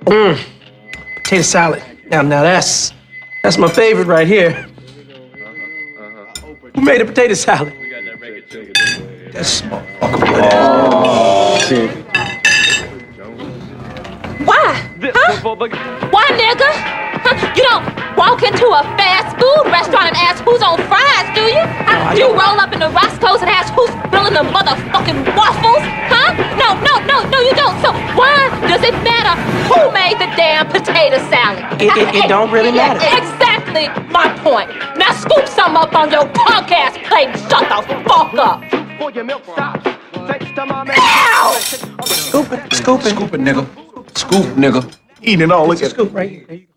Potato salad. Now that's my favorite right here. Who made a potato salad? That's Why? Huh? Why, nigga? Huh? You don't walk into a fast food restaurant and ask who's on fries, do you? Huh? You roll up in the Roscoe's and ask who's grilling the motherfucking waffles? Huh? No, you don't. So why does it matter who made the damn potato salad? It don't really matter. Exactly my point. Now scoop some up on your punk ass plate and shut the fuck up. Ow! Scoop it, Scoop it, nigga. Scoop, nigga. Eating it all. Look at Scoop right here.